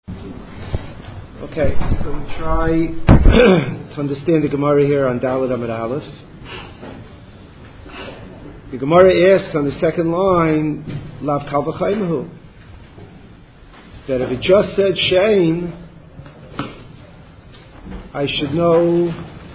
Okay, so we try to understand the Gemara here on Daled Amud Aleph. The Gemara asks on the second line, Lav Kal V'chaymahu, that if it just said Shein, I should know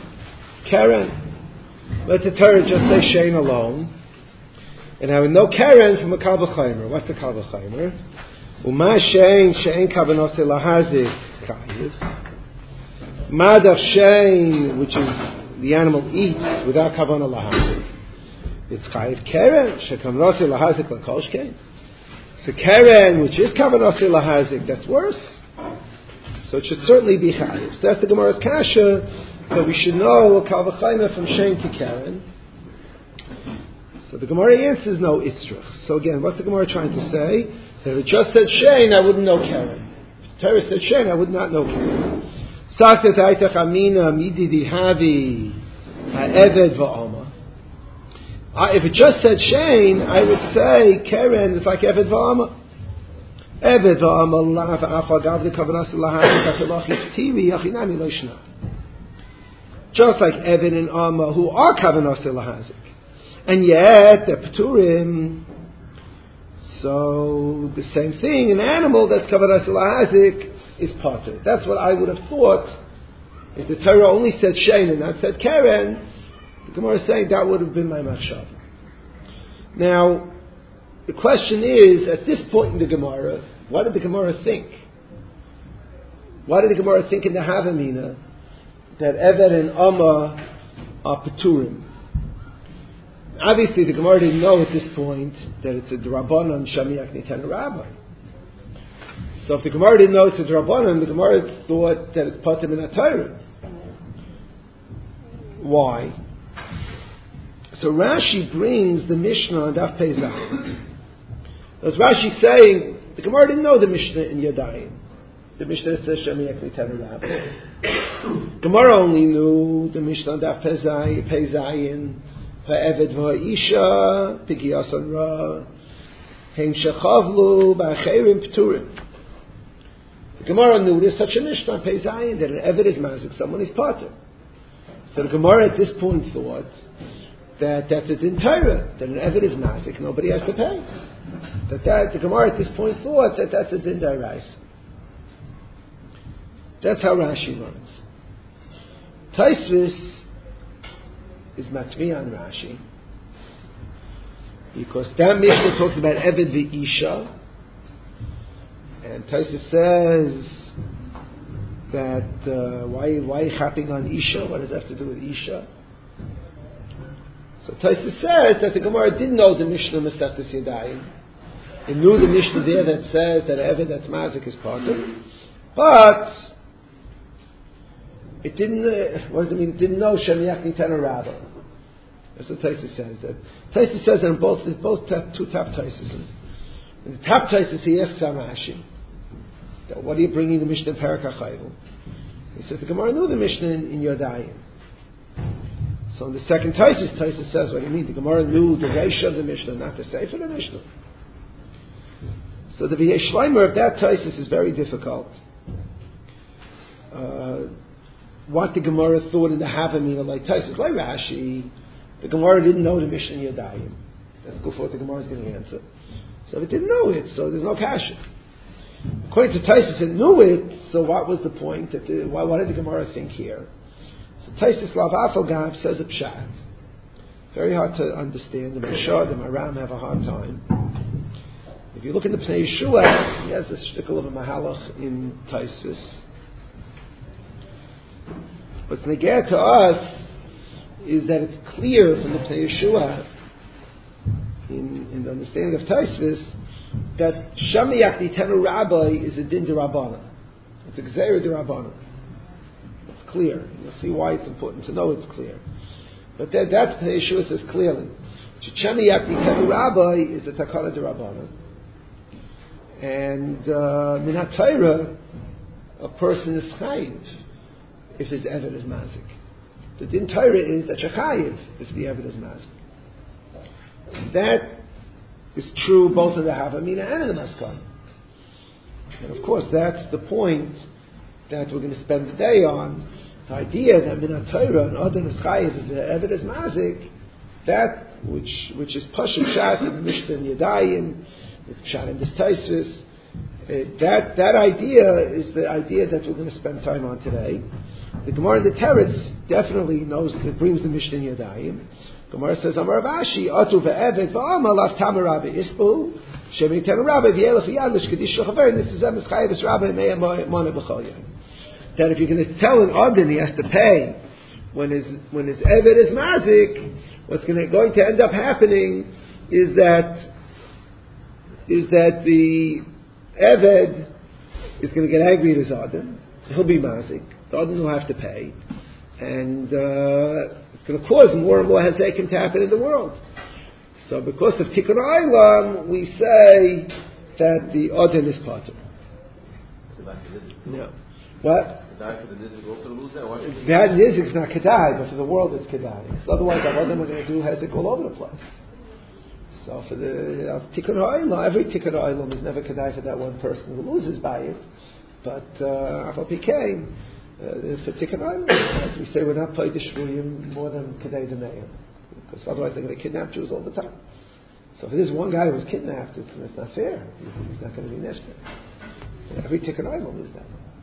Keren. Let the Torah just say Shein alone, and I would know Keren from a Kal V'chaymer. What's the Kal V'chaymer? Uma Shein Kavanose Lahazik Kayiv. Madach Shein, which is the animal eats without Kavanah Lahazik. It's Chayiv Keren, Shekavanose Lahazik Lakoshkein. So Keren, which is Kavanose Lahazik, that's worse. So it should certainly be Chayiv. So that's the Gemara's Kasha, that we should know a Kal V'chaymer from Shein to Keren. So the Gemara answers no Itzrach. So again, what's the Gemara trying to say? That if it just said Shein, I wouldn't know Keren. If the Torah said Shein, I would not know Keren. Saktat Aitach Amina Mididi Havi Ha'eved Va'ama. If it just said Shein, I would say Keren is like Eved Va'ama. Eved Va'ama Lav Acha Gavli Kavanas Lahazik Atelachi Tiri Yachinami Loishna. Just like Eved and Amma, who are Kavanas Lahazik, and yet they're Peturim. So the same thing, an animal that's Kavanas Lahazik is Pater. That's what I would have thought. If the Torah only said Shein and not said Keren, the Gemara is saying that would have been my machshav. Now, the question is, at this point in the Gemara, what did the Gemara think? Why did the Gemara think in the Havamina that Eved and Amma are Peturim? Obviously, the Gemara didn't know at this point that it's a D'Rabbanan Shamiach Nitan Rabbi. So if the Gemara didn't know it's a D'Rabbanan, the Gemara thought that it's Pater Min HaTorah. Why? So Rashi brings the Mishnah on Daf Pei Zayin. As Rashi saying, the Gemara didn't know the Mishnah in Yadayim. The Mishnah that says Shamiach Nitan Rabbi. Gemara only knew the Mishnah on Daf Pei Zayin. Ha'eved v'ha'isha, pigiyas on ra, hein shechavlu, ba'acherim p'turim. The Gemara knew there's such a Mishnah on Pei Zayin that an Eved is mazik, someone is pater. So the Gemara at this point thought that that's a din Torah, that an Eved is mazik, nobody has to pay. The Gemara at this point thought that that's a din D'Oraisa. That's how Rashi runs. Taisvis is matvi on Rashi, because that Mishnah talks about Eved v'Isha, and Taisa says that why chapping on Isha? What does that have to do with Isha? So Taisa says that the Gemara didn't know the Mishnah Masechtas Yadayim. It knew the Mishnah there that says that Eved that's mazik is pater, but it didn't. What does it mean? It didn't know Shemiach Nitan Rabba. That's what Taisa says. That Taisa says that in both two top Taisas. In the top Taisas, he asks Rashi, that what are you bringing the Mishnah in Perek HaChayil? He says the Gemara knew the Mishnah in Yodayim. So in the second Taisa says, what do you mean? The Gemara knew the Reisha of the Mishnah, not the Sefer of the Mishnah. So the V'yesh Shleimer of that Taisa is very difficult. What the Gemara thought in the Havamina, like Taisa, like Rashi, the Gemara didn't know the Mishnah in Yadayim. That's good for what the Gemara is going to answer. So if it didn't know it, so there's no kasha. According to Taisus, it knew it, so what was the point? What did the Gemara think here? So Taisus Lav Afalgav says a pshat. Very hard to understand. The Mashad and Maram have a hard time. If you look in the Pnei Yeshua, he has a shtickle of a mahalach in Taisus. What's neged to us is that it's clear from the Pnei Yeshua, in the understanding of Taisvis, that Shamiach Nitenu Rabbi is a din d'Rabbanan. It's a Gzeira d'Rabbanan. It's clear. You'll see why it's important to know it's clear. But that's Pnei Yeshua says clearly. Shamiach Nitenu Rabbi is a Takana d'Rabbanan. And Min HaTorah, a person is chayiv if his Eved is mazik. The din Torah is that Shechayiv if the Eved is mazik. That is true both in the Havamina and in the Maskana. And of course, that's the point that we're going to spend the day on. The idea that Min HaTorah and Adon is Chayiv, the Eved is Mazik, that which is Pashut Shat in the Mishnah and Yadayim, with Pshat and this Taisvis, that idea is the idea that we're going to spend time on today. The Gemara in the Teretz definitely knows that brings the Mishnah in Yadayim. Gemara says, Amar Avashi, Atu ve'eved v'amal av tamar rabbi isbu, shemin ten rabbi v'yelef yadlish kedish l'chaver, and this is emes chayivus rabbi me'em moneh b'chol yom. That if you're going to tell an Adon he has to pay when his eved is mazik, what's going to end up happening is that the eved is going to get angry at his Adon. He'll be mazik. The Adon will have to pay, and it's going to cause more and more hezekim to happen in the world. So, because of Tikkun Olam, we say that the Adon is part of it. No. What? Kedai for the nizik also to lose that? That nizik's not kedai, but for the world it's kedai. So otherwise, our Adon are going to do hezik all over the place. So for the Tikkun Olam, every Tikkun Olam is never kedai for that one person who loses by it. But Afal Pikein, for Tikkun Olam, we say we're not paid shvuyim more than kedai d'meim, because otherwise they're going to kidnap Jews all the time. So if there's one guy who was kidnapped, it's not fair. He's not going to be neshter. Every Tikkun Olam is that.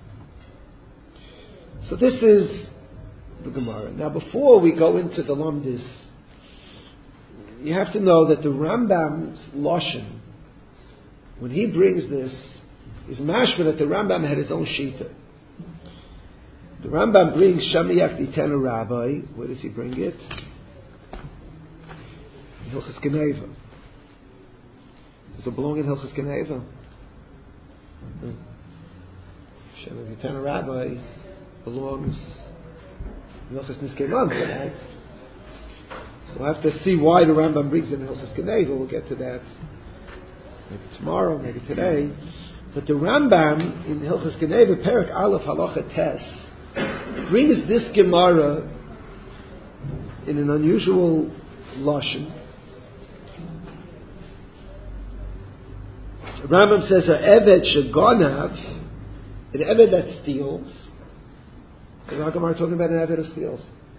So this is the Gemara. Now, before we go into the Lamdis, you have to know that the Rambam's Lashon, when he brings this, is mashma that the Rambam had his own shita. The Rambam brings Shamiach Ditena Rabbi. Where does he bring it? Hilchos Geneva. Does it belong in Hilchos Geneva? Shamiach Ditena Rabbi belongs in Hilchos Niskei Mamzer, right? So we'll have to see why the Rambam brings it in Hilchos Geneva. We'll get to that maybe tomorrow, maybe today. But the Rambam in Hilchos Geneva, Perek Aleph Halacha Tes, brings this Gemara in an unusual lashon. The Rambam says, "Eved shegonav," an eved that steals. The Gemara talking about an eved who steals.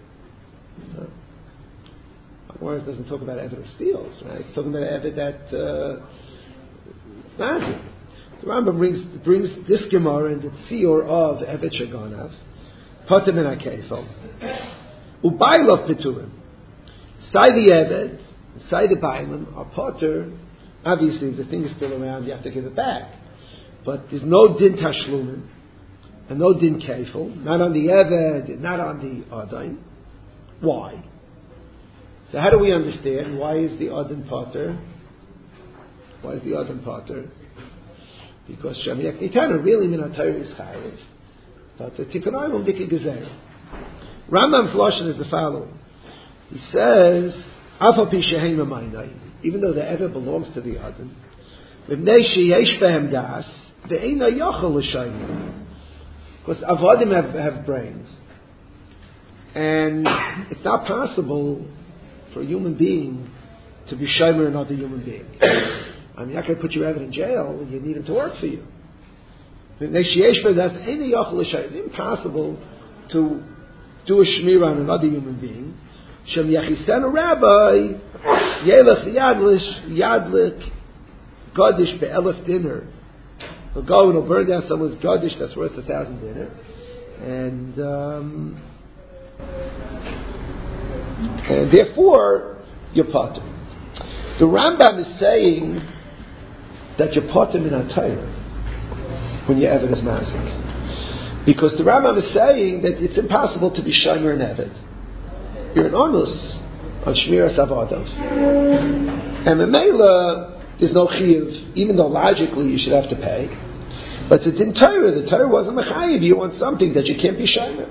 Gemara doesn't talk about eved who steals, right? It's talking about an eved that magic. The Rambam brings this Gemara in the Tzior of Eved Shegonav, Potem and Akefel, Ubailov Peturim. Sai the Eved, Sai the Bailim are Potter. Obviously, if the thing is still around, you have to give it back. But there's no Din Tashlumin, and no Din Kefel, not on the Eved, not on the Adon. Why? So how do we understand why is the Adon Potter? Why is the Adon Potter? Because Shamiach Nitana really Min HaTorah is Chayiv, but the Tikkun Olam Dikei Gezer. Rambam's lashon is the following. He says, Afal Pi Shehem Amaynai, even though the Eved belongs to the Adon, V'bnei Sheyesh Behem Das, Ve'eina Yochel L'Shayim, because Avadim have brains, and it's not possible for a human being to be Shomer another human being. I mean, you're not going to put your Eved in jail, you need him to work for you. It's impossible to do a shmira on another human being. Shem Yachisenu Rabbi, Yelech Yadlik, Gadish Be'elef dinner. He'll go and he'll burn down someone's Gadish that's worth 1,000 dinner. And therefore, you're potter. The Rambam is saying that you're potter Min HaTorah when your Eved is mazik. Because the Rambam is saying that it's impossible to be Shomer and Eved. You're an onus on Shmiras Avadav. And Memela, there's no chiyuv, even though logically you should have to pay. But it's in Torah. The Torah wasn't mechayiv. You want something that you can't be Shomer.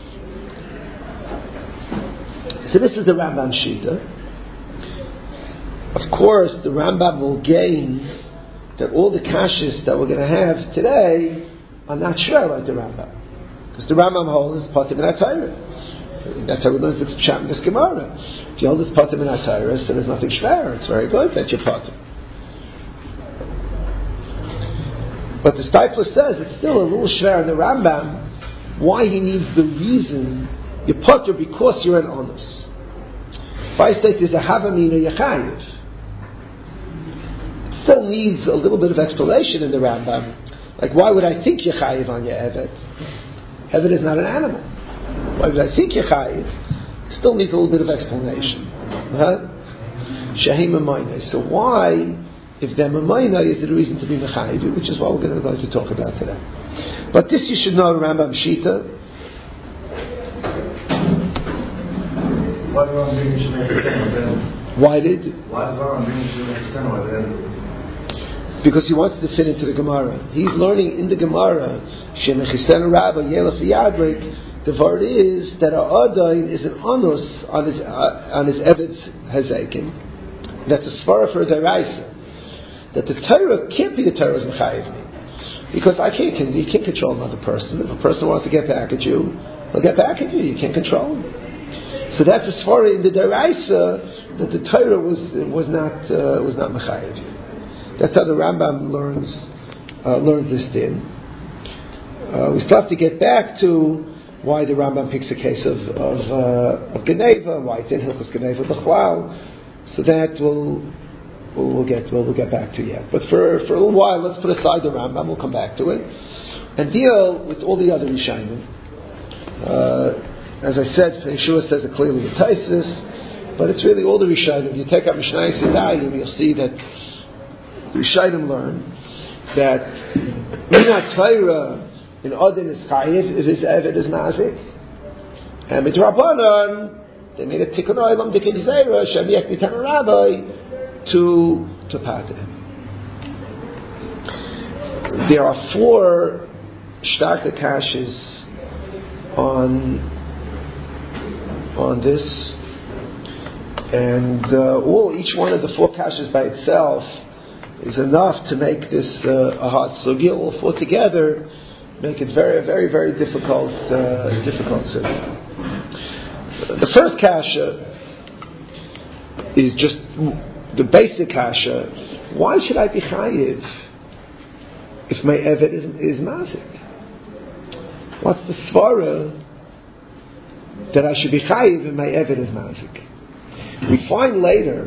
So this is the Rambam Shita. Of course, the Rambam will gain that all the kashas that we're going to have today are not shver like the Rambam. Because the Rambam holds Potem Min HaTorah. That's how we learn this Pshat in this Gemara. If you hold this Potem Min HaTorah, so there's nothing shver. It's very good that you're Potem. But the Steipler says it's still a little shver in the Rambam why he needs the reason you potter because you're an onus. If I state there's a havamina yachayiv, it still needs a little bit of explanation in the Rambam. Like, why would I think yachayiv on your evet? Evet is not an animal. Why would I think yachayiv? Still needs a little bit of explanation. Shehim Mamayna. So why, if they're Mamayna, is it a reason to be Mechayiv? Which is what we're going to talk about today. But this you should know, Rambam Shita. Why did? Because he wants to fit into the Gemara. He's learning in the Gemara, Shemechisen Rabba Yelef Yadlik. The word is that Adain is an onus on his Evet's Hazekim. That's a svara for a deraisa. That the Torah can't be the Torah's mechayiv me, because you can't control another person. If a person wants to get back at you, he'll get back at you. You can't control him. So that's a svara in the deraisa that the Torah was not mechayiv. That's how the Rambam learns this din. We still have to get back to why the Rambam picks a case of Geneva, why it's in Hilchos Geneva B'chlal. So that we'll get back to yet. But for a little while, let's put aside the Rambam. We'll come back to it and deal with all the other Rishonim. As I said, Yeshua says it clearly in Taisus, but it's really all the Rishonim. You take out Mishnah Yisraelim, you'll see that Rishonim learn that Minat Torah in Odin is Chayiv if his Eved is Mazik, and Midrabanan they made a tikkun olam dikin zera shem yekni tan rabbi to pater. There are 4 starke kashas on this, and each one of the 4 kashas by itself is enough to make this a hard sugya. All 4 together make it very, very, very difficult sugya. The first kasha is just the basic kasha. Why should I be chayiv if my evet is mazik? What's the svara that I should be chayiv if my evet is mazik? We find later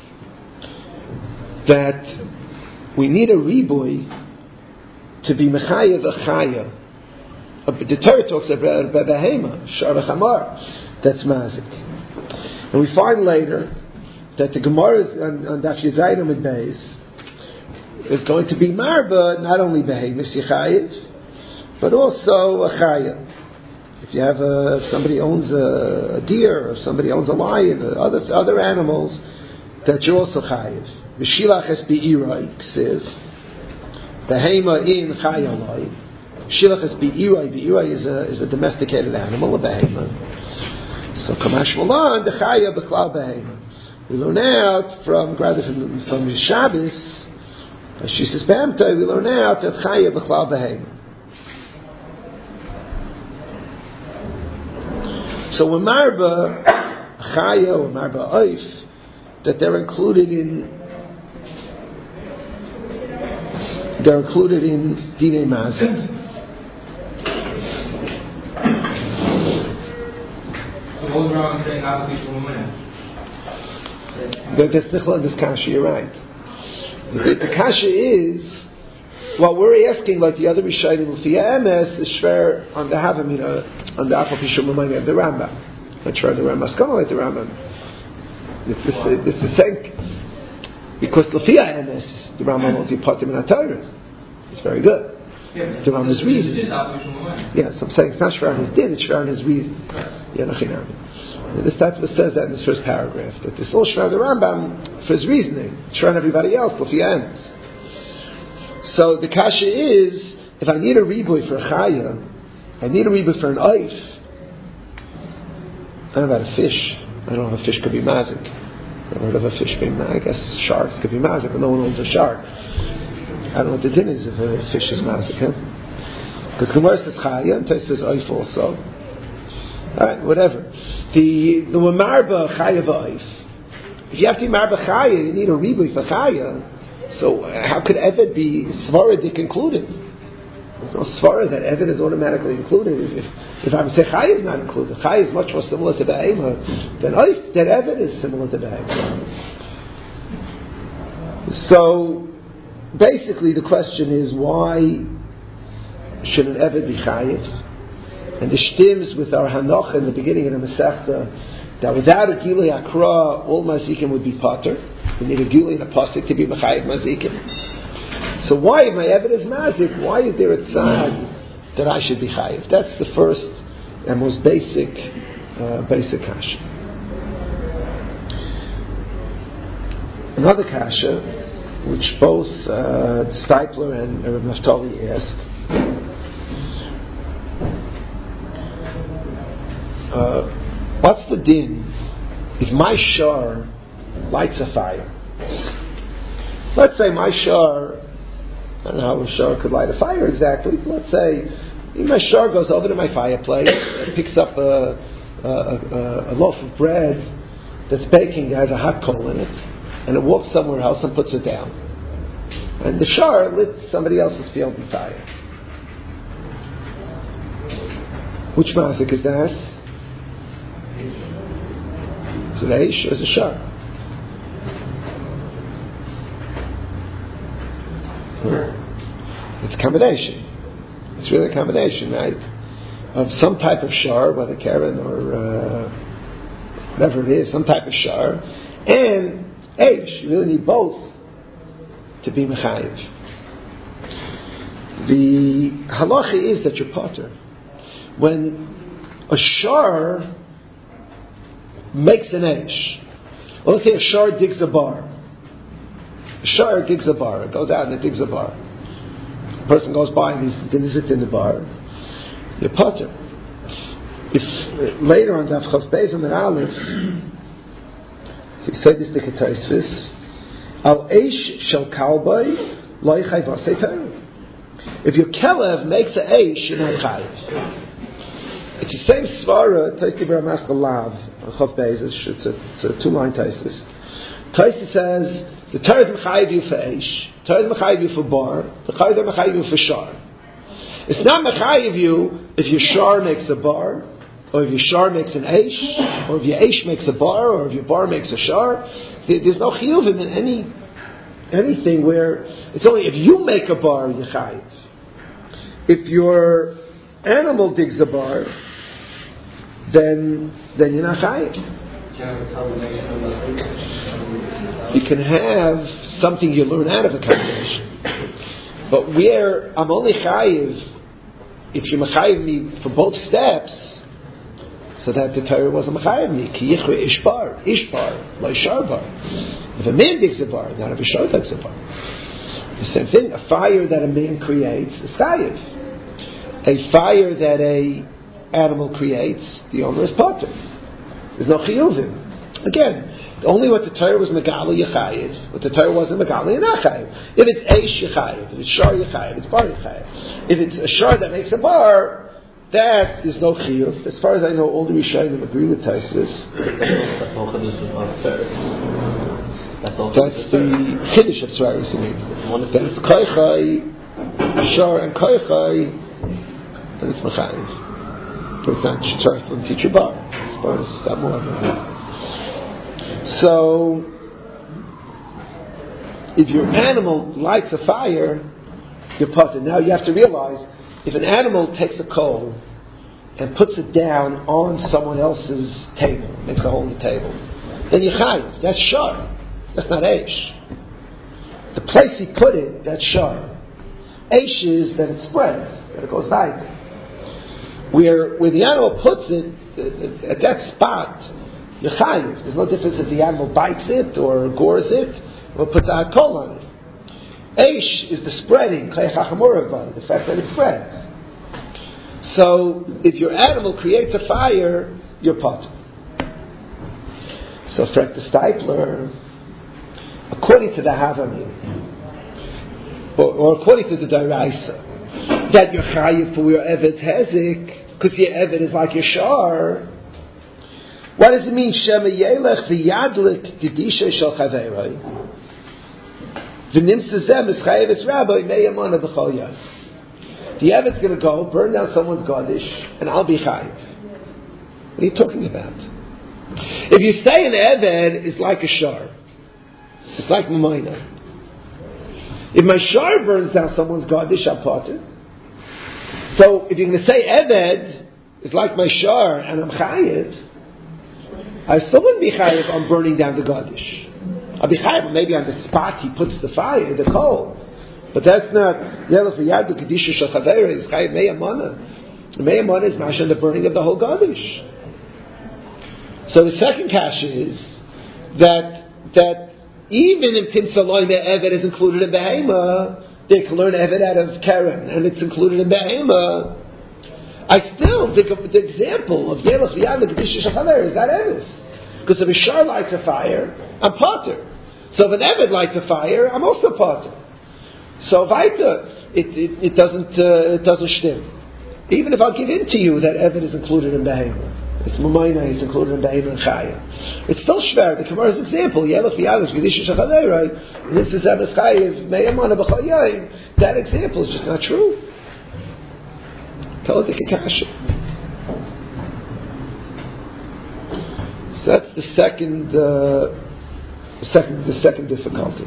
that we need a riboy to be mechayiv a chaya. The Torah talks about behema, shar chamar. That's mazik. And we find later that the Gemara on Daf Yizayim and Beis is going to be marba, not only behemis yichayiv, but also a chaya. If you have if somebody owns a deer, or if somebody owns a lion, or other animals, that you're also chayiv. V'shilach es bi'irai ksiv, behema in chayalai. Shilach es bi'irai is a domesticated animal, a behema. So Kamash Malan, the Chaya B'chlal Behema. We learn out from Shabbos, Shisas B'Emtai, we learn out that Chaya B'chlal Behema. So when Marba Chaya or Marba Oif, that they're included in Dinei Mazik. That's this kasha, you're right. The kasha is what we're asking, like the other Rishonim L'fiyah Emes, is shver on the Havamina, on the Apal Pishum L'mayne of the Rambam. Not sure the Rambam is coming like the Rambam. It's the same, because L'fiyah Emes, the Rambam wants to put him in a Torah. It's very good. The Rambam's reason. Yes, I'm saying it's not shver on his din, it's shver on his reason. The Steipler says that in his first paragraph, that this all shver the Rambam for his reasoning, shver on everybody else, L'fiyah Emes. So the kasha is, if I need a riboy for a chaya, I need a riboy for an oif. I don't know about a fish. I don't know if a fish could be mazik. I've heard of a fish being mazik. I guess sharks could be mazik, but no one owns a shark. I don't know what the din is if a fish is mazik. Because Gemara says chaya, and Tosfos says oif also. Alright, whatever. The marba chaya v'oif. If you have to be marba chaya, you need a riboy for chaya. So how could Eved be Svaradik included? There's no Svara that Eved is automatically included. If I would say Chai is not included, Chai is much more similar to Behema, then Eved is similar to Behema. So basically the question is, why should an Eved be Chayiv? And the shtims with our Hanoch in the beginning of the Masechta, that without a Gilui Akra, all Mazikim would be Pater. We need a Gilui and a Pasik to be Mechayiv Mazikim. So why, if my Eved is Mazik, why is there a tzad that I should be Chayiv? That's the first and most basic kasha. Another kasha, which both Steipler and Rav Naftali asked, what's the din if my shar lights a fire? Let's say my shar, I don't know how a shar could light a fire exactly, but let's say my shar goes over to my fireplace and picks up a loaf of bread that's baking, that has a hot coal in it, and it walks somewhere else and puts it down. And the shar lit somebody else's field on fire. Which mazik is that? Is it Aish or is it Shar? It's a combination. It's really a combination, right? Of some type of Shar, whether Karen or whatever it is, some type of Shar, and Aish. You really need both to be Mechayiv. The halacha is that you're Potter. When a Shar makes an Aish. Well, let's say a Shar digs a bar. A Shar digs a bar. It goes out and it digs a bar. A person goes by and he's it in the bar. You're Potter. If later on Daf Chav Beis and Aleph, so he said this to Ketosfos, Al Aish shel Kalbai lo ychayv asei Torah. If your Kelev makes an Aish, you're not chayiv. It's the same svara. Tosti B'Ramaskal Lav Chav Beis. It's a 2-line Tosis. Tosis says the Torah is mechayiv you for Aish, Torah is mechayiv you for bar, the Torah is mechayiv you for shar. It's not mechayiv you if your shar makes a bar, or if your shar makes an Aish, or if your Aish makes a bar, or if your bar makes a shar. There's no chiyuvim in anything where it's only if you make a bar you're chayiv. If your animal digs a bar, then you're not chayiv. You can have something you learn out of a combination, but where I'm only chayiv if you mechayiv me for both steps, so that the Torah wasn't mechayiv me. Ki yichre ishbar, lo isharbar. If a man digs a bar, not if a shar digs a bar. The same thing. A fire that a man creates is chayiv. A fire that a animal creates, the owner is potter. There's no chiyuvim. Again, only what the Torah was megali yechayiv. What the Torah wasn't megali, you're not chayiv. If it's eish yechayiv, if it's shar yechayiv, it's bar yechayiv. If it's a shar that makes a bar, that is no chiyuv. As far as I know, all the Rishonim agree with Taisus. That's the chiddush of Tzraris. That's koichai, shar and koichai, and it's mechayiv. But it's not Tzraris from teacher bar. As far as that more. So, if your animal lights a fire, you're potter. Now you have to realize, if an animal takes a coal and puts it down on someone else's table, makes a hole in the table, then you're chayiv. That's shar. That's not eish. The place he put it, that's shar. Eish is that it spreads, that it goes weiter. Where the animal puts it, at that spot, you're chayiv. There's no difference if the animal bites it or gores it or puts a hot coal on it. Eish is the spreading, the fact that it spreads. So, if your animal creates a fire, you're potter. So, strike the Steipler, according to the Havamim, or according to the Daraisa, that you're chayiv for your Eved Hezik, because your Eved is like your shar. What does it mean? Shema yelech v'yadlik didisha shel chaveroi. The Eved's going to go burn down someone's Gadish, and I'll be chayiv. What are you talking about? If you say an Eved is like a shar, it's like Mamayna. If my shar burns down someone's Gadish, I'm potter. So if you're going to say Eved is like my shar and I'm chayiv, I still wouldn't be chayiv on burning down the Gadish. I'll be chayiv maybe on the spot he puts the fire, the coal. But that's not Yelef Yadu Kedisha Shachavera is chayiv Meyamana. The Meyamana is masha the burning of the whole Gadish. So the second kasha is that even if Timsaloi Eved is included in Behema, they can learn Eved out of Karen, and it's included in Behema. I still think of the example of Yelech V'Yad L'Kedisha Shachaver is that Eves. Because if a Shar lights a fire, I'm potter. So if an Eved lights a fire, I'm also potter. So Vaita, it doesn't stim. Even if I'll give in to you that Eved is included in Behema. It's Mamayna, it's included in Behema and Chaya. It's still shver. The Gemara's example, Yelech V'Yad L'Kedisha Shachaver, and this is Eves Chayiv, Meyamana B'chol Yayim, that example is just not true. So that's the second difficulty.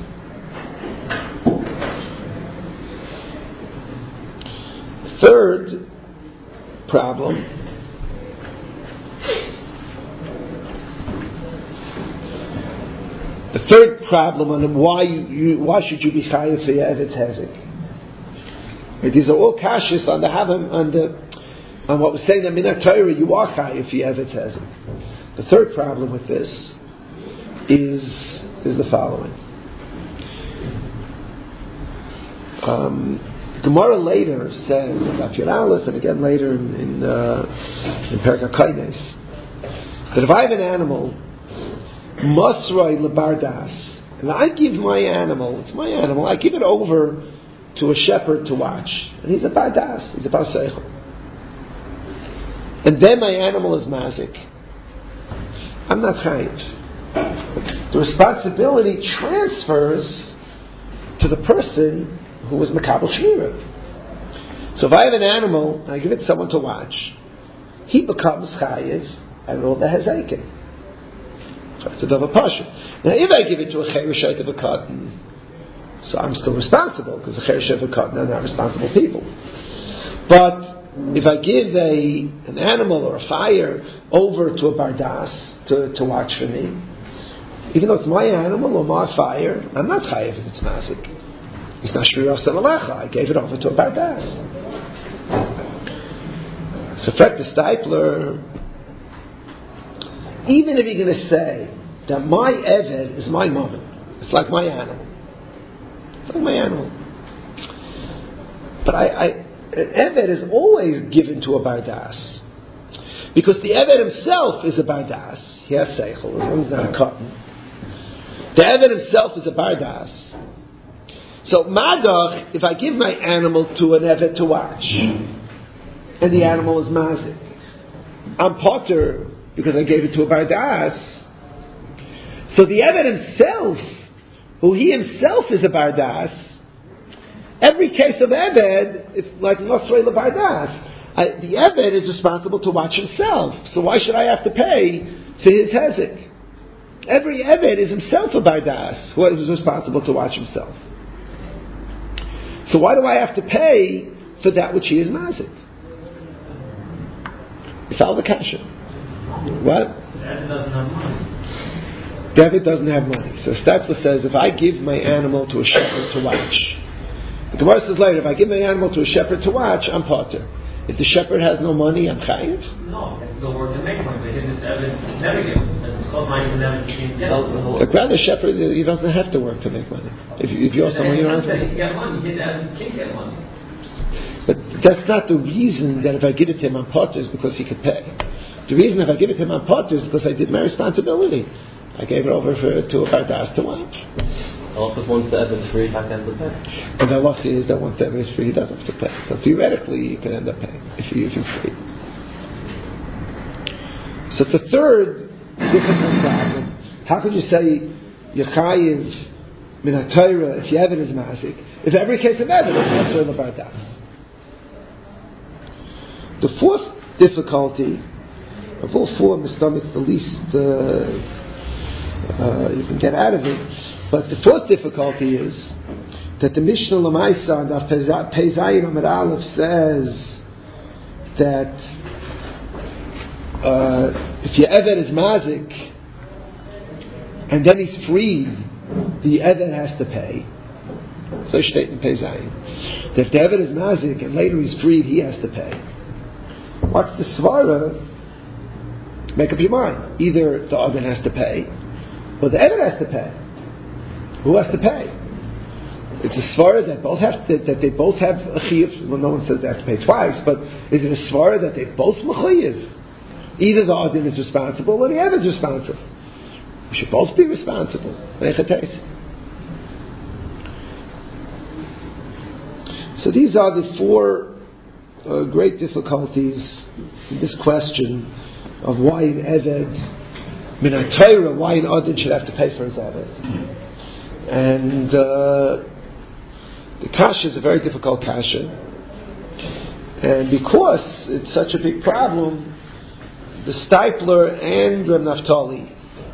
Third problem on why should you be chayav for your Eved's hezek? These are all kashis on the Havim, on what was saying that Minat Torah, you are chayiv for your Eved's hezek. The third problem with this is the following. Gemara later says, Daf Yud Aleph, and again later in Perek HaKoines, that if I have an animal, Masroi Lebardas, and I give my animal, it's my animal, I give it over to a shepherd to watch, and he's a bardas, he's a bar seichel, and then my animal is mazik, I'm not chayiv. The responsibility transfers to the person who was makabel shmira. So if I have an animal and I give it to someone to watch, he becomes chayiv and all the hezekim. So it's a double pasha. Now if I give it to a chereshet of a cotton, so I'm still responsible because the chereshet of a cotton are not responsible people. But if I give an animal or a fire over to a bardas to watch for me, even though it's my animal or my fire, I'm not chayiv if it's mazik. It's not shvira alecha. I gave it over to a bardas. So, Fred the Stipler, even if you're going to say that my Eved is my moment, it's like my animal. It's like my animal. But an Eved is always given to a bardas. Because the Eved himself is a bardas. He has seichel, as long as he's not a cotton. The Eved himself is a bardas. So, Madach, if I give my animal to an Eved to watch, and the animal is mazik, I'm potter because I gave it to a bardas. So the Eved himself, who he himself is a bardas, every case of Eved, it's like Nosrei lebardas. The Eved is responsible to watch himself. So why should I have to pay for his hezek? Every Eved is himself a bardas, who is responsible to watch himself. So why do I have to pay for that which he is mazik? You follow the kasha? What? David doesn't have money. So Statler says, if I give my animal to a shepherd to watch, the Gemara says later, if I give my animal to a shepherd to watch, I'm potter. If the shepherd has no money, I'm chayiv? No, it's the work to make money. But his Eved never give. It's called money for them to get. But rather, shepherd, he doesn't have to work to make money. If you're someone, you don't have to. He can get money. His Eved can't get money. But that's not the reason that if I give it to him on potter is because he could pay. The reason if I give it to him on potter is because I did my responsibility. I gave it over to a bardas to watch. Because once the Eved's free, I can have to pay. And the halacha is that once the Eved is free, he doesn't have to pay. So theoretically, you can end up paying if he's free. So the third difficult problem, how could you say Yechayiv Minatayra, if Yevet is Mazik, if every case of Eved is Asur L'Bardas. The fourth difficulty, of all four, Mistam, it's the least you can get out of it, but the fourth difficulty is that the Mishnah Lamaisa on Pei Zayin Amud Aleph says that if your Eved is Mazik and then he's freed, the Eved has to pay. So steht in Pei Zayin. That if the Eved is Mazik and later he's freed, he has to pay. What's the Svara? Make up your mind. Either the Adon has to pay or the Eved has to pay. Who has to pay? It's a svara that both have that they both have a chiyuv. Well, no one says they have to pay twice, but is it a svara that they both mechayiv? Either the Adon is responsible or the Eved is responsible. We should both be responsible. So these are the four great difficulties in this question of why an Eved, min Torah, why an Adon should have to pay for his Eved. And the kasha is a very difficult kasha, and because it's such a big problem, the Stipler and Reb Naftali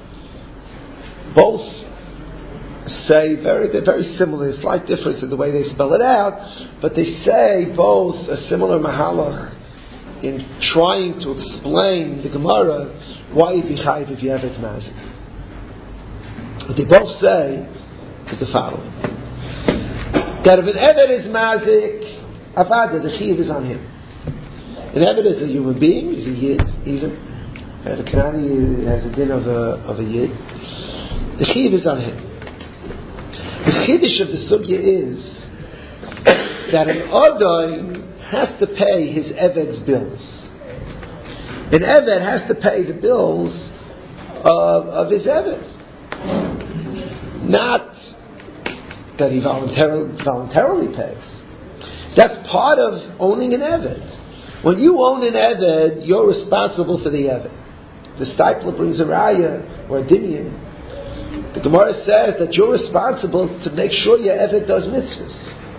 both say they're very similar. A slight difference in the way they spell it out, but they say both a similar mahalach in trying to explain the Gemara why you'd be chayiv if you have it mazik. What they both say is the following: that if an Eved is mazik, avada, the chiyuv is on him. An Eved is a human being, he's a yid, even. And a Kanani has a din of a yid. The chiyuv is on him. The chiddush of the sugya is that an Adon has to pay his Eved's bills. An Eved has to pay the bills of his Eved. Not that he voluntarily pays. That's part of owning an Eved. When you own an Eved, you're responsible for the Eved. The Stipler brings a raya or a dinyan. The Gemara says that you're responsible to make sure your Eved does mitzvahs.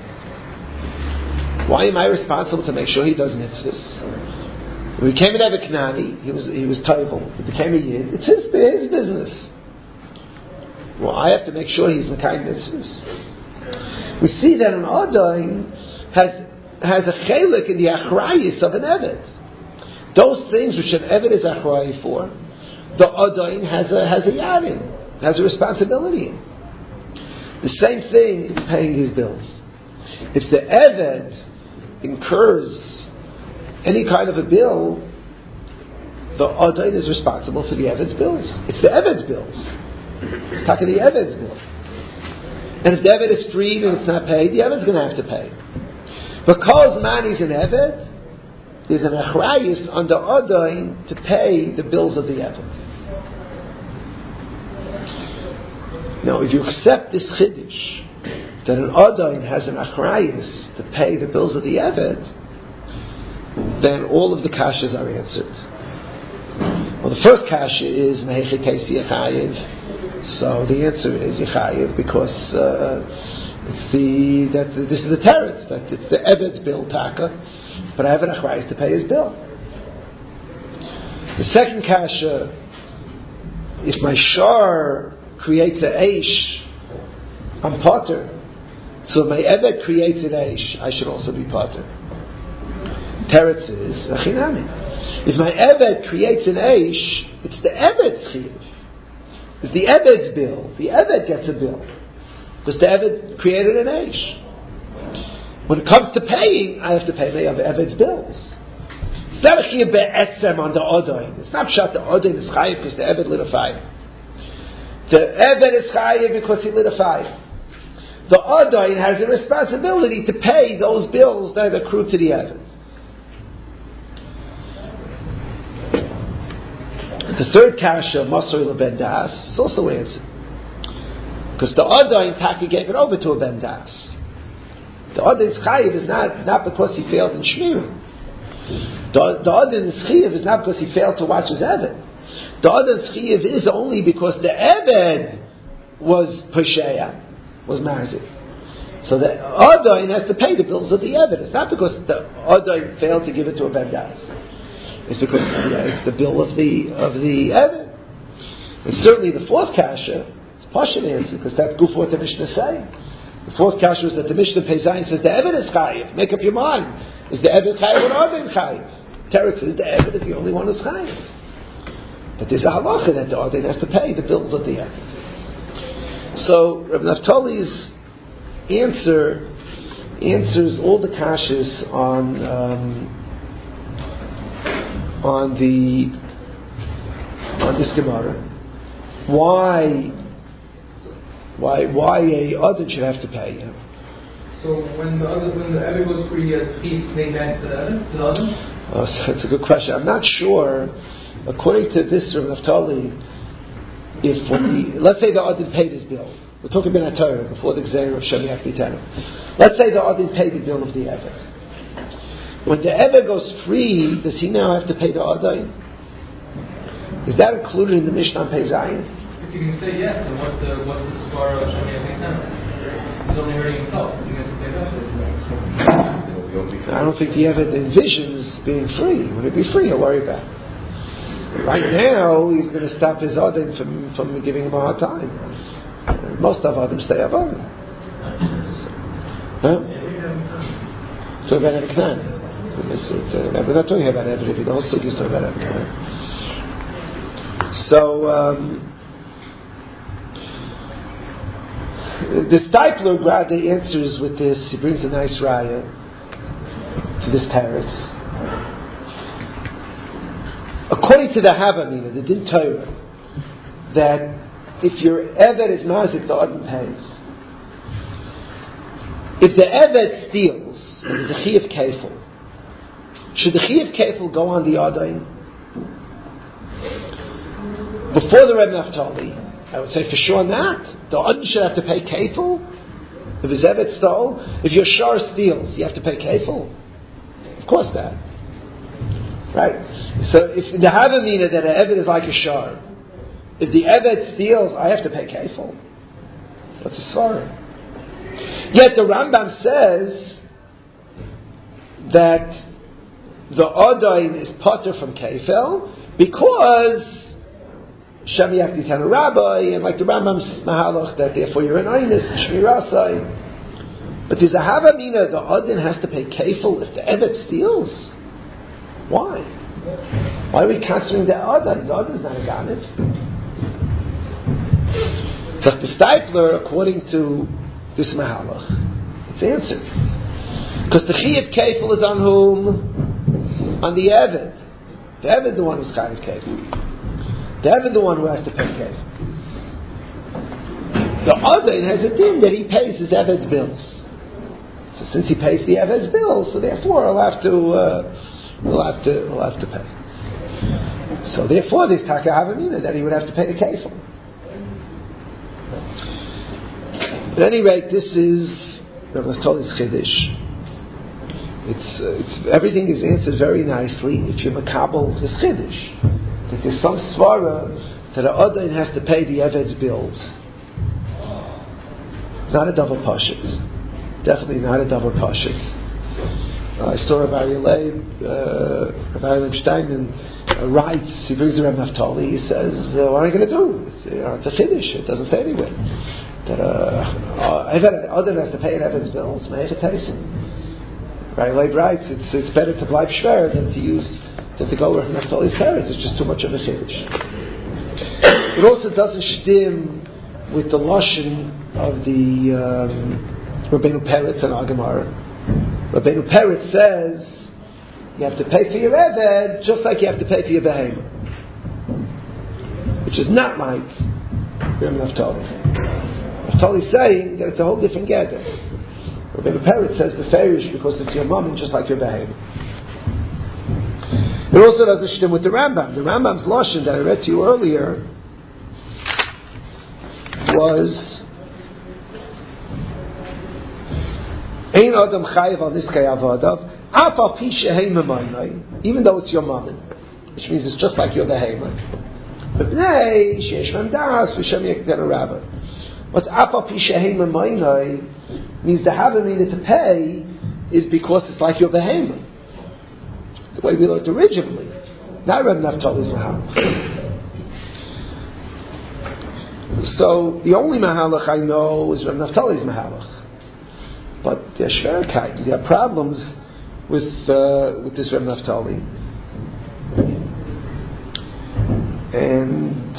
Why am I responsible to make sure he does mitzvahs? When he became an Eved Kanani, he was tayvul. He became a yid. It's his business. Well, I have to make sure he's Mekayim mitzvahs. We see that an Adon has a chelik in the achrayis of an Eved. Those things which an Eved is achray for, the Adon has a yad in, has a responsibility in. The same thing in paying his bills. If the Eved incurs any kind of a bill, the Adon is responsible for the Eved's bills. It's the Eved's bills. It's talking the Eved's bill. And if the Eved is freed and it's not paid, the Eved's going to have to pay. Because man is an Eved, there's an achrayus on the Adon to pay the bills of the Eved. Now, if you accept this chiddush, that an Adon has an achrayus to pay the bills of the Eved, then all of the kashas are answered. Well, the first kasha is Meheche Kesi Yechayev. So the answer is Yechayev because this is the teretz, that it's the Eved's bill, taka, but I have an achrayus to pay his bill. The second kasha, if my shar creates an eish, I'm potter. So if my Eved creates an eish, I should also be potter. Teretz is achinami. If my Eved creates an eish, it's the Eved's chiyuv. It's the Eved's bill. The Eved gets a bill because the Eved created an eish. When it comes to paying, I have to pay my Eved's bills. It's not a chiyuv be'etzem on the Adon. It's not shot the Adon is chayiv because the Eved lit a fire. The Eved is chayiv because he lit a fire. The Adon has a responsibility to pay those bills that accrue to the Eved. The third kasha, Masor LeBen Das, is also answered. Because the Adon Taka gave it over to a Ben Das. The Adon's chayiv is not because he failed in Shmirah. The Adon's chayiv is not because he failed to watch his Eved. The Adon's chayiv is only because the Eved was Pesheya. was mazik. So the Adain has to pay the bills of the Eved. It's not because the Adain failed to give it to a Bendas. It's because it's the bill of the Eved. And certainly the fourth kasha, it's Pashan answer, because that's Guf what the Mishnah saying. The fourth kasha is that the Mishnah Peizayin says the Eved is Chayiv. Make up your mind. Is the Eved Chayiv or Adain Chayiv? Teretz says the Eved is the only one who's Chayiv. But there's a halacha that the Adain has to pay the bills of the Eved. So Rabbi Naftali's answers all the kashas on this Gemara. Why a Adain should have to pay? So when the Eved was free, he paid back to the Adain? Oh, so that's a good question. I'm not sure. According to this Rabbi Naftali, let's say the Adain paid his bill. We're talking about Torah before the Gzeir of Shemiach Nitanu. Let's say the Adain paid the bill of the Eved. When the Eved goes free, does he now have to pay the Adain? Is that included in the Mishnah Pei Zayin? If you can say yes, then what's the score of Shemiach Nitanu? He's only hurting himself. He has to pay that. I don't think the Eved envisions being free. When it be free, he'll worry about it. Right now, he's going to stop his Adain from giving him a hard time. Most of them stay Avodim. So about Eved Knan. We're not talking about Eved. The whole sugi is talking about Eved Knan. So the Steipler Grade answers with this. He brings a nice raya to this teretz. According to the Havamina, the Din Torah, that if your Eved is mazik, the Adain pays. If the Eved steals, and there's a Chiyuv Kefil, should the Chiyuv Kefil go on the Adain? Before the Reb Naftali, I would say for sure not. The Adain should have to pay Kefil. If his Eved stole, if your Shar steals, you have to pay Kefil. Of course not. Right? So if the Havamina that an Eved is like a Shar, if the Eved steals, I have to pay Kefil. What's the svara? Yet the Rambam says that the Adain is potter from Kefil because Shemiach Nitanu Rabbi, and like the Rambam's Mahalach, that therefore you're an Einus, Shmirasai. But there's a Havamina, the Adain has to pay Kefil if the Eved steals. Why? Why are we considering the Adain? The Adain is not a Ganit. So the Steipler, according to this Mahalach, it's answered. Because the Chiyuv Kefil is on whom? On the Eved. The Eved is the one who's Chayiv Kefil. The Eved is the one who has to pay Kefil. The Adain has a din that he pays his Eved's bills. So since he pays the Eved's bills, so therefore he'll have to pay. So therefore there's Taka Havamina that he would have to pay the Kefil. At any rate, this is Rabbi Naftali's Chiddush. It's everything is answered very nicely if you makabel his Chiddush. That there's some svara that an Adain has to pay the Eved's bills. Not a double pashut. Definitely not a double pashut. I saw Rabbi Yalev Steinman writes, he brings the Rabbi Naftali, he says, what am I going to do? It's a Chiddush, it doesn't say anywhere. That Adain has to pay an Eved's bills. Rabbi Yalev writes, it's better to bleib shver than to go with Naftali's teretz. It's just too much of a Chiddush. It also doesn't stim with the lashon of the Rabbeinu Peretz and Agamara. Rabbeinu Peretz says you have to pay for your Eved just like you have to pay for your Behemoth, which is not like Rabbeinu Naftali. Naftali is saying that it's a whole different gather. Rabbeinu Peretz says beferish because it's your mom and just like your Behemoth. It also doesn't stem with the Rambam. The Rambam's lashon that I read to you earlier was Ein Adam Chayiv al Niskei Avadav Af al Pi Shehei Memaynai, even though it's your mammon, which means it's just like your behemoth. But What's Apa Pishahem Maynai means the Havamina to pay is because it's like your behemoth. The way we learned originally. Not Reb Naftali's Mahalach. So the only Mahalach I know is Reb Naftali's Mahalach. But there are Shverkeit, there are problems with this Reb Naftali. And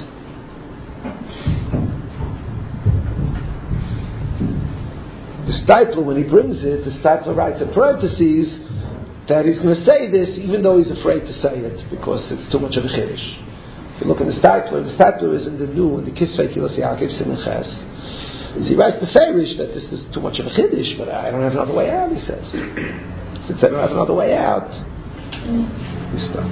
the Steipler, when he brings it, the Steipler writes in parentheses that he's going to say this even though he's afraid to say it because it's too much of a chiddush. If you look in the Steipler is in the new, in the Kisvei Kilos Yaakov Siman Ches. He writes the Farish that this is too much of a chiddush, but I don't have another way out, he says. Since I don't have another way out, we stop.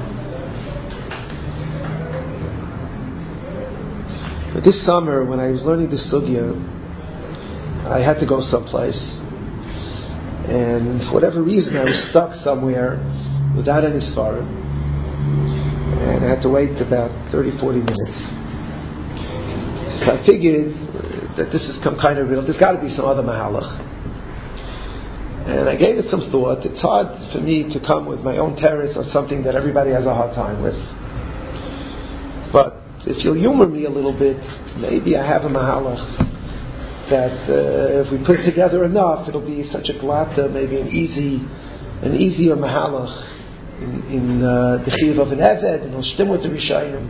But this summer, when I was learning the Sugya, I had to go someplace, and for whatever reason I was stuck somewhere without any svarim, and I had to wait about 30-40 minutes. So I figured that this has come kind of real. There's got to be some other mahalach, and I gave it some thought. It's hard for me to come with my own teretz on something that everybody has a hard time with, but if you'll humor me a little bit, maybe I have a mahalach that if we put it together enough, it'll be such a glata, maybe an easier mahalach in the chiyuv of an eved, and it'll stem with the Rishayim.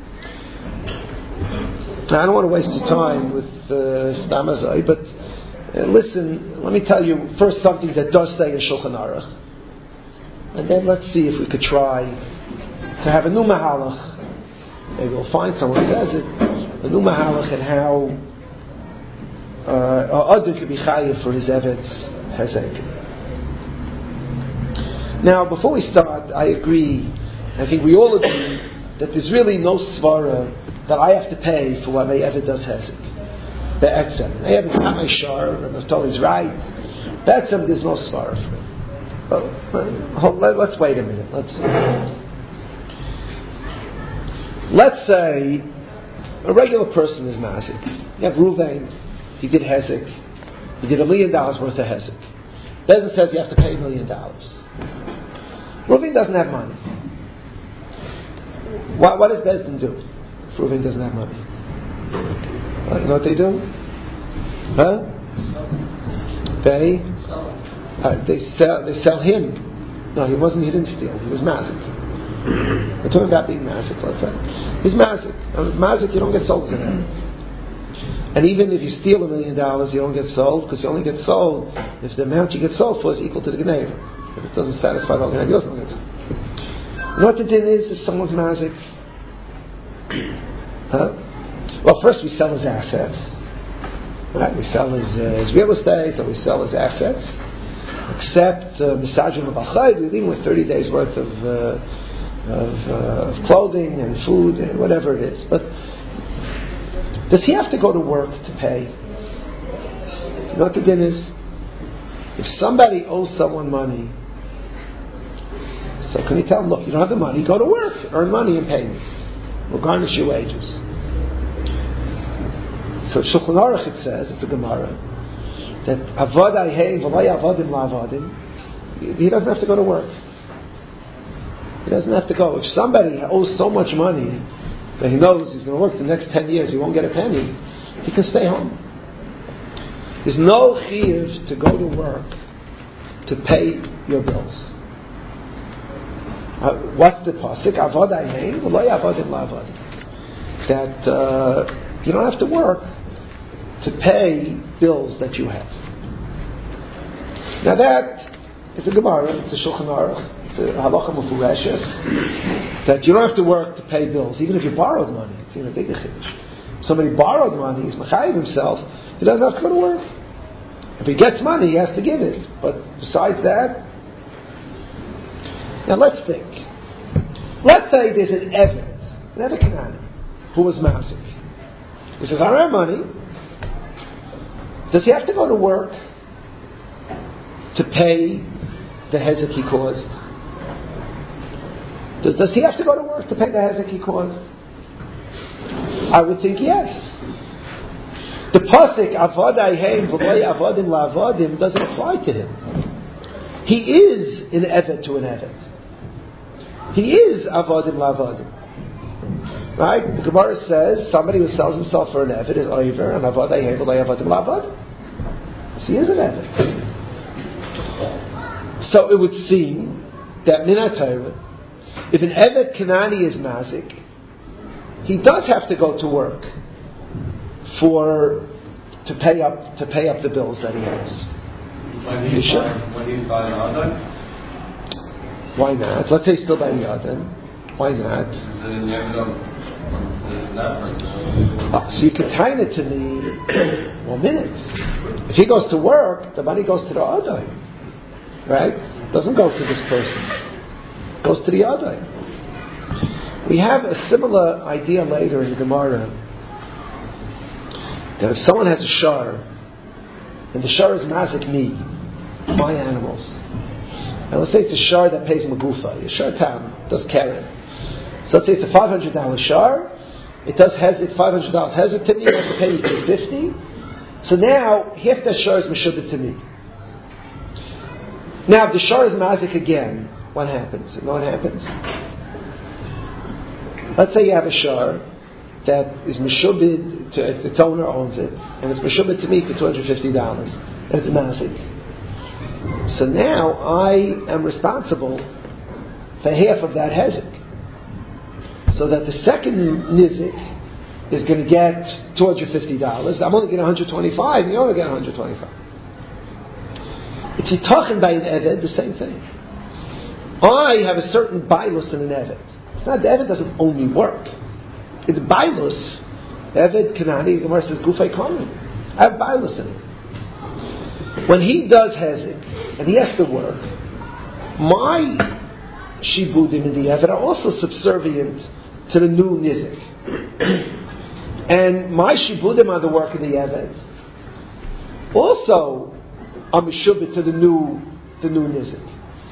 Now, I don't want to waste your time with Stamazai, but listen, let me tell you first something that does say in Shulchan Aruch, and then let's see if we could try to have a new mahalach. Maybe we'll find someone who says it, a new mahalach, and how Adam could be chayiv for his eved's hezek. Now, before we start, I agree, I think we all agree, that there's really no svara that I have to pay for what my eved does hezek. Be'etzem. My eved's not my shar, and Naftali's right. Be'etzem, there's no svara for it. Let's wait a minute. Let's say a regular person is mazik. You have Ruvain. He did hezek. He did $1 million worth of hezek. Bezdin says you have to pay $1 million. Reuven doesn't have money. What does Bezdin do if Reuven doesn't have money? You know what they do? Huh? They sell him. No, he didn't steal. He was mazik. We're talking about being mazik, let's say. He's mazik. Mazik, you don't get sold to him. And even if you steal $1 million, you don't get sold, because you only get sold if the amount you get sold for is equal to the Gneva. If it doesn't satisfy the Gneva, you also don't get sold. You know what the din is if someone's mazik? Well, first we sell his assets. Right? We sell his real estate, or we sell his assets. Except Misajim of Achai, we leave him with 30 days worth of clothing and food and whatever it is. But does he have to go to work to pay? You know what the din is? If somebody owes someone money, so can you tell him, look, you don't have the money, go to work, earn money and pay me. We'll garnish your wages. So Shulchan Aruch, it says, it's a Gemara, that avad ayheim v'lay avadim la'avadim, he doesn't have to go to work. He doesn't have to go. If somebody owes so much money that he knows he's going to work the next 10 years, he won't get a penny, he can stay home. There's no chiyuv to go to work to pay your bills. What's the pasuk? Avad ayheim v'lay avadim la'avadim. That you don't have to work to pay bills that you have. Now that is a Gemara, it's a Shulchan Aruch, it's a halacha mefureshes, that you don't have to work to pay bills, even if you borrowed money. It's even a bigger chiddush. If somebody borrowed money, he's mechayiv himself, he doesn't have to go to work. If he gets money, he has to give it. But besides that, now let's think. Let's say there's an Eved Kanani, who was mazik. He says, I don't have money. Does he have to go to work to pay the hezek he caused? Does he have to go to work to pay the hezek he caused? I would think yes. The pasuk Avadai Heim V'Loy Avadim LaAvadim doesn't apply to him. He is an Eved to an Eved. He is Avadim LaAvadim. Right? The Gemara says somebody who sells himself for an Eved is Oiver, and Avadai Heim V'Loy Avadim LaAvadim. So he is an Eved. So it would seem that Minat Torah, if an Eved Kanani is Mazik, he does have to go to work to pay up the bills that he has. When he's buying the Adon? Why not? Let's say he's still buying the Adon. Why not? So you could tie it to me 1 minute. If he goes to work, the money goes to the Adon. Right? Doesn't go to this person. It goes to the Adon. We have a similar idea later in the Gemara that if someone has a shar, and the shar is mazik me, my animals, and let's say it's a shar that pays magufa, a shar tam, does karen. So let's say it's a $500 shar, it does hezek, $500 hezek to me, I have to pay me $250. So now, half that shar is meshubit to me. Now, if the shar is mazik again, what happens? You know what happens? Let's say you have a shar that is meshubid to its owner owns it, and it's meshubid to me for $250, and it's mazik. So now I am responsible for half of that hezek. So that the second nizik is going to get $250. I'm only getting $125, and you only get $125. It's yitachin by an eved, the same thing. I have a certain bailus in an eved. It's not the eved doesn't only work. It's bailus. Eved Kanani, the Gemara says gufay konim. I have bailus in it. When he does hezek and he has to work, my shibudim in the eved are also subservient to the new nizik, and my shibudim on the work of the eved also are meshubit to the new nizik.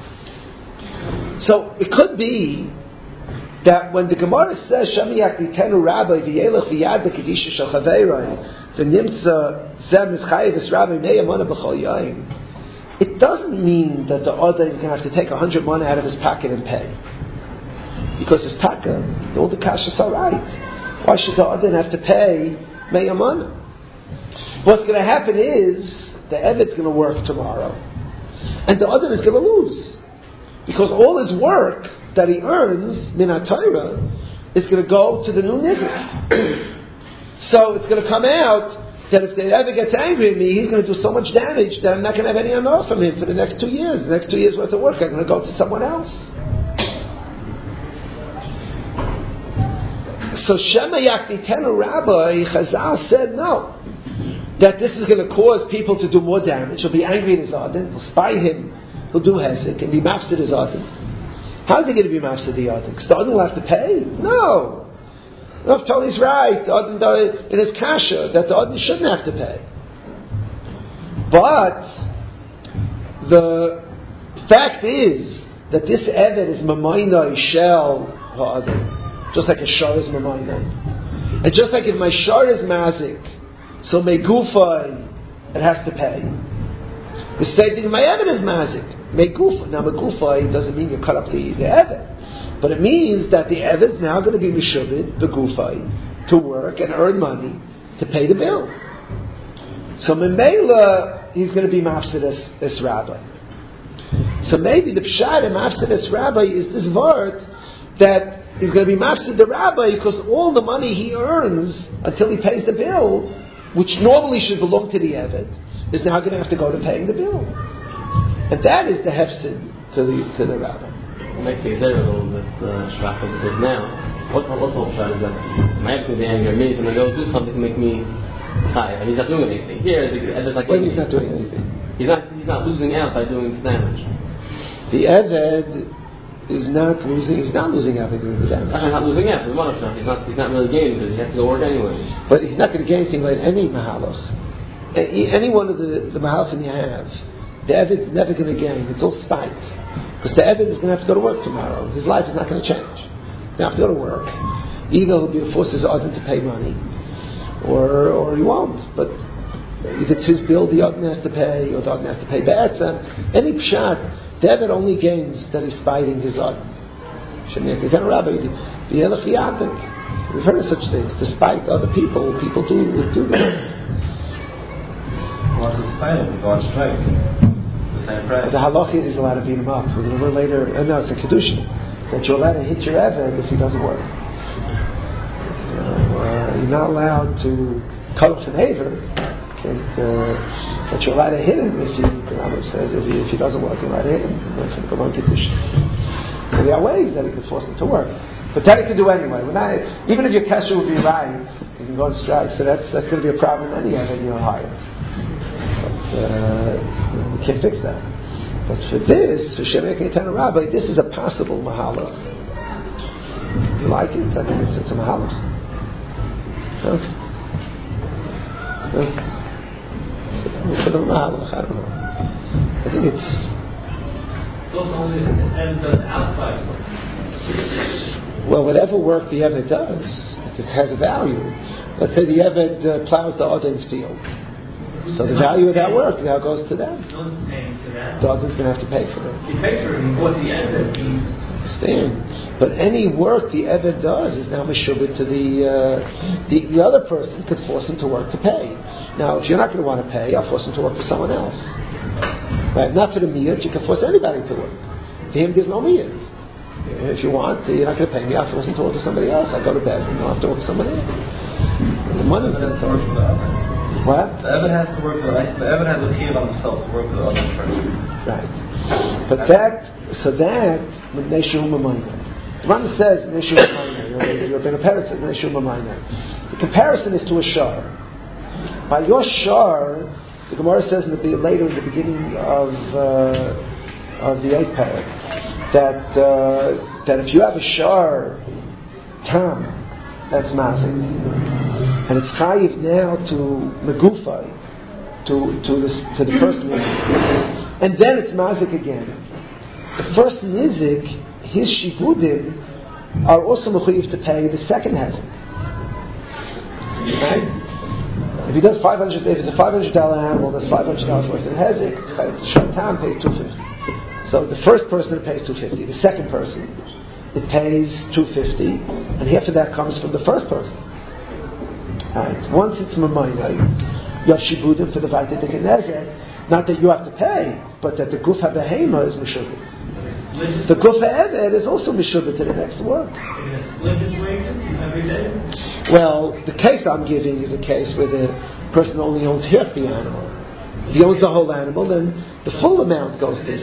So it could be that when the Gemara says Shami Yaktitenu Rabbi v'yelech v'yad b'kedisha shel chaveiroi v'nimtza zeh mischayev es Rabbi meyamona b'chol yaim, it doesn't mean that the other is going to have to take 100 money out of his pocket and pay, because his taka, all the kashas are right. Why should the other have to pay meyamona? What's going to happen is the Eved's going to work tomorrow, and the other is going to lose, because all his work that he earns, Minat Torah, is going to go to the new nizik. So it's going to come out that if the ever gets angry at me, he's going to do so much damage that I'm not going to have any honor from him for the next 2 years. The next 2 years worth of work, I'm going to go to someone else. So Shema Yaktitenu Rabbi, Chazal said no. That this is going to cause people to do more damage. He'll be angry at his Adon, he'll spy him, he'll do hezek, and be mafsid his Adon. How's he going to be mafsid the Adon? Because the Adon will have to pay? No. Rav Toli's right. The Adon, it is kasha that the Adon shouldn't have to pay. But the fact is that this Eved is Mamainai Shel Ha'adon, just like a Shar is Mamainai. And just like if my Shar is Mazik, so Megufai, it has to pay. The same thing if my Eved is Mazik. Megufai. Now Megufai doesn't mean you cut up the Eved. But it means that the Eved is now going to be Meshuvit, the Gufai, to work and earn money to pay the bill. So Memela, he's going to be Mafsid as Rabbi. So maybe the Pshat and Mafsid as Rabbi is this word that he's going to be Mafsid the Rabbi because all the money he earns until he pays the bill, which normally should belong to the Eved, is now going to have to go to paying the bill. And that is the Hefsid to the Rabbi. Make me there a little bit shrafa, because now, what whole shot is that? My ex will be angry at me, so I go do something to make me tired, and he's not doing anything. Here, it's like he's not doing anything. He's not losing out by doing this damage. The Eved is not losing. He's not losing out by doing the damage. Actually, not losing out. The money shot. He's not really gaining because he has to go work anyway. But he's not going to gain anything like any mahalach. Any one of the mahalachim you have, the Eved is never going to gain. It's all spite. Because the Eved is going to have to go to work tomorrow. His life is not going to change. He's going to have to go to work. Either he'll be forced his Adon to pay money, or he won't. But if it's his bill, the Ogden has to pay, or the Ogden has to pay Be'etzem. Any pshat, the Eved only gains that he's spiting his Ogden. We've heard of such things. Despite other people do that. What's the style? The God strike. The same price. The halach is allowed to beat him up. We're going to learn later. No, it's a kedusha that you're allowed to hit your Eved if he doesn't work. You're not allowed to cut off an Aver. But you're allowed to hit him if the Rambam says if he doesn't work, you're allowed to hit him. So there are ways that we can force him to work. But that he can do anyway. Even if your kesher would be right, you can go on strike. So that's going to be a problem anyway that you're hired. But we can't fix that. But for this, for Shemek Eitan Rabbi, this is a possible mahalach. You like it? I think it's a mahalach. Huh? For the mahalach, I don't know. I think it's also only if the Eved does outside work. well, whatever work the Eved does, if it has a value. Let's say the Eved plows the Odin's field. So the value of that work now goes to them. No one's paying to that. The Odin's going to have to pay for it. He pays for it. He bought the Eved. Understand? But any work the Eved does is now meshubit to the other person could force him to work to pay. Now, if you're not going to want to pay, I'll force him to work for someone else. Right? Not for the miyat, you can force anybody to work. To him, there's no miyat. If you want, you're not going to pay me, I'll force him to work for somebody else. I go to Bez and I'll have to work for somebody else. And the money's going to work for the other. What? The Eved has to work for the Eved has a chiyuv on himself to work for the other person. Right. But that, when Neshu Mamayna. The Rambam says, Neshu Mamayna, you're being a parrot, Neshu Mamayna. The comparison is to a shar. By your shar, the Gemara says later in the beginning of the 8th parak, that if you have a shar tam, that's mazik, and it's chayiv now to megufay, to the first nizik, and then it's mazik again. The first nizik, his shibudim are also mechuyev to pay the second hazik. Right? If he does if it's a $500 animal, that's $500 worth of hazik. Shatan pays $250. So the first person it pays $250. The second person it pays $250, and half of that comes from the first person. Right. Once it's mamayna, you have shibudim for the vaytedik and nezek. Not that you have to pay, but that the guf habehema is mishubit. The guf ha'eved is also mishubit to the next work. Well, the case I'm giving is a case where the person only owns half the animal. If he owns the whole animal, then the full amount goes to him.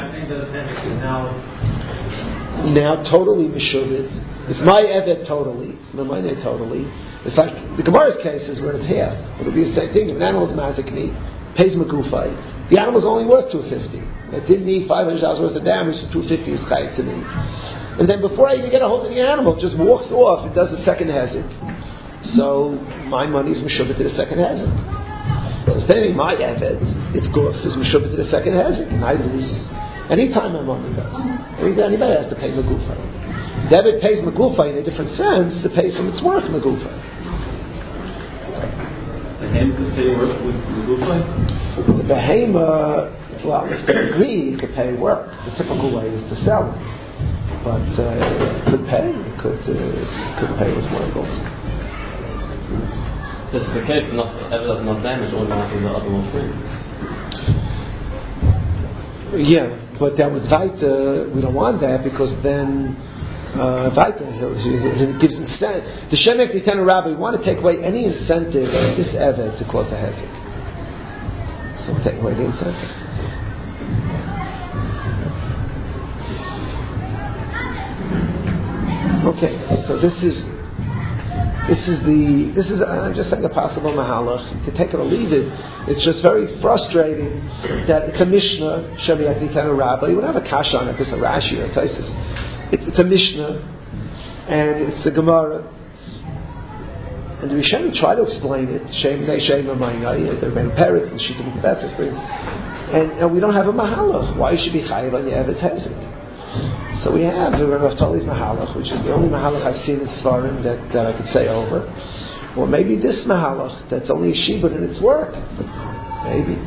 Now totally mishubit. It's my eved totally. It's my money totally. It's like the Gemara's case is where it's half. It'll be the same thing. If an animal is mazik meat, pays magufay. The animal's only worth $250. It didn't need $500 worth of damage, so $250 is chayiv to me. And then before I even get a hold of the animal, it just walks off. It does the second hazard. So my money is mishubit to the second hazard. So standing my eved, its guf is mishubit to the second hazard, and I lose. Anytime my money does. Anybody has to pay magufay. Debit pays magufay in a different sense. It pays from its work magufay. The ham could pay work with magufay? The behema, well, if they agree, it could pay work. The typical way is to sell it. But it could pay. It could pay with work also. It's the case, ever does not damage, automatically the other will free. Yeah, but that with Vaita, we don't want that because then Vaita, it gives incentive. The Shemek Eitan Rabbi, we want to take away any incentive of this Eved to close a Hezek. So we'll take away the incentive. Okay, so this is I'm just saying a possible mahalach. You can take it or leave it. It's just very frustrating that it's a Mishnah, Shemek Eitan Rabbi. You would have a kash on it, it's a Rashi or a Taisus. It's a Mishnah, and it's a Gemara. And the Rishonim try to explain it. Shem Amaynai, they're very parrots and Shittim Kebetzes. And we don't have a mahalach. Why you should be chayiv on your Evet's Hezek? So we have the Rav Toli's mahalach, which is the only mahalach I've seen in Svarim that I could say over. Or maybe this mahalach, that's only a shibud and it's work. Maybe.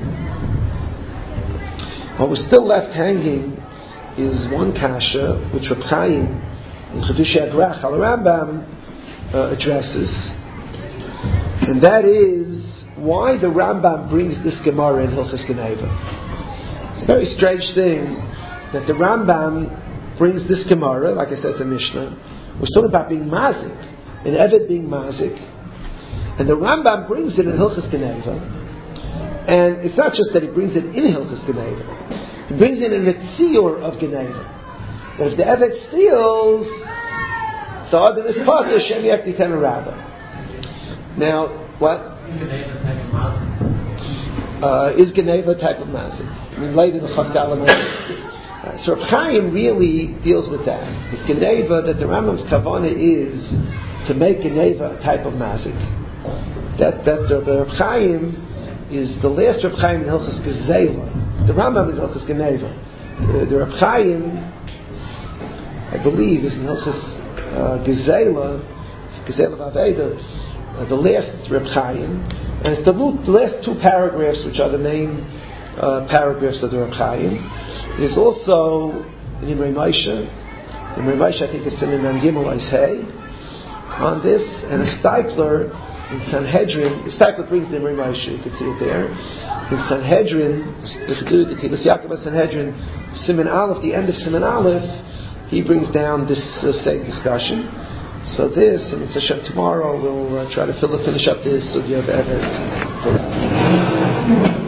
What was still left hanging is one kasha, which Reb Chaim in Chedushei Agrach al Rambam addresses, and that is why the Rambam brings this Gemara in Hilchos Geneva. It's a very strange thing that the Rambam brings this Gemara, like I said, it's a Mishnah. We're talking about being mazik, an Eved being mazik, and the Rambam brings it in Hilchos Geneva, and it's not just that he brings it in Hilchos Geneva, he brings it in the Tzior of Geneva. But if the Eved steals, the other is part of Shem Yekti Ten Rabba. Now, what? Is Geneva a type of mazik? I mean, later the Chazal so Reb Chaim really deals with that. With Geneva, that the Rambam's kavanah is to make Geneva a type of mazik. That's the Reb Chaim is the last Reb Chaim in Hilchos Gezela. The Rambam is Hilchos Geneva. The Reb Chaim, I believe, is in Hilchos Gezela Vaveda, the last Reb Chaim, and it's the last two paragraphs which are the main paragraphs of the Reb Chaim. It is also in Imrei Moshe. Imrei Moshe, I think it's in Imam Gimel Eishei on this, and a Stipler in Sanhedrin. The Stipler brings the Imrei Moshe, you can see it there. In Sanhedrin, the Kibbutz Yaakov Sanhedrin, Siman Aleph, the end of Siman Aleph, he brings down this same discussion. So this, and it's Hashem tomorrow, we'll try to finish up this sugya of Eved.